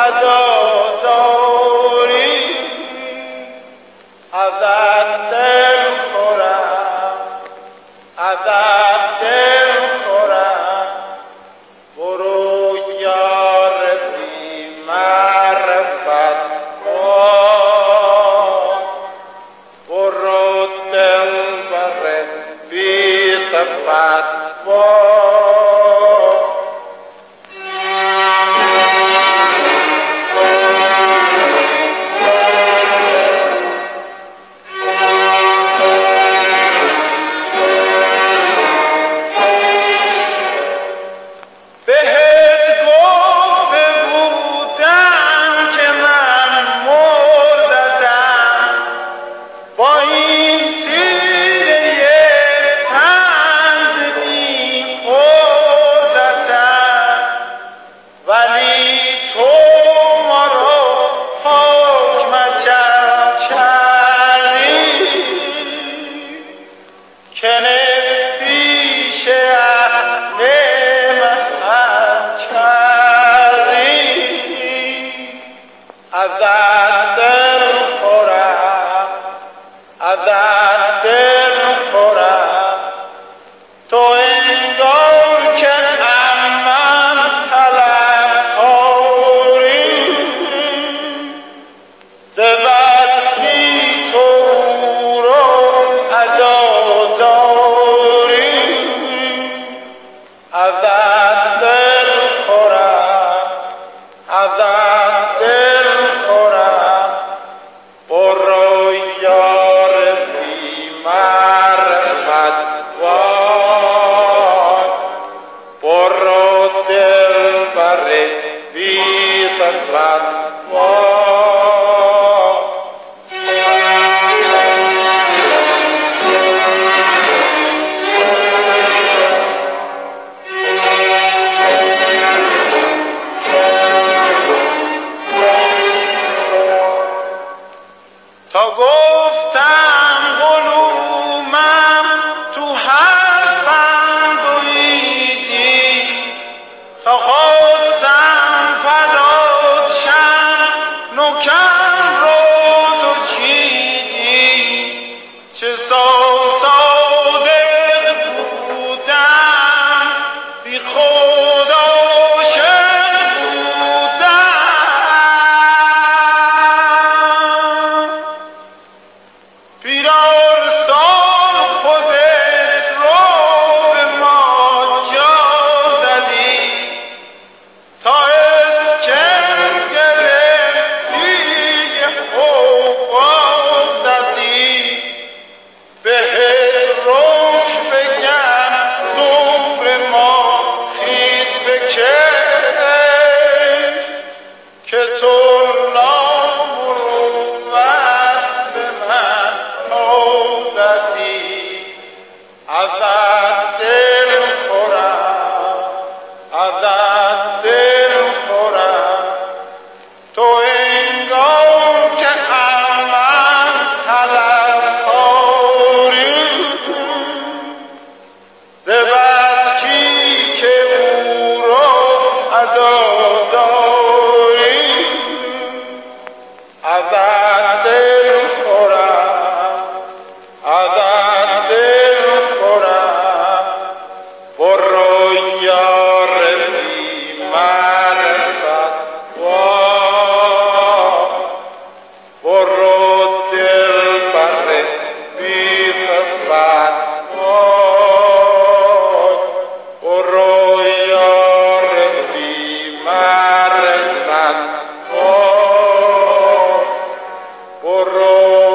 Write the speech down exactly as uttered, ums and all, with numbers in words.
عزاداری ازت دل خورم ازت دل خورم برو یار بی معرفت برو دل بر بی صفت ازت دل خورم ازت دل خورم تو انگار که من طلبکاری ز وصلی تو رو عزاداری ازت دل خورم ازت دل خورم برو یار بی معرفت وای برو دل بر بی صفت وای تا گفتم قلومم تو حرفم دویدی تا خواستم فدات شم نوکم رو تو چیدی چه صادق بودم بی خود عاشق بودم پیرار سال خودت رو به ما جا زدی تا اسکر گرفتی حقوقا زدی بهت روش بگم دور ما خیز بکش که تو نامروت به من نوزدی ازت دل خورم ازت دل خورم تو انگار که من طلبکاری ز بسکی که او رو عزاداری ازت دل خورم ازت دل خورم برو یار بی معرفت وای برو دل بر بی صفت وای برو یار بی معرفت وای برو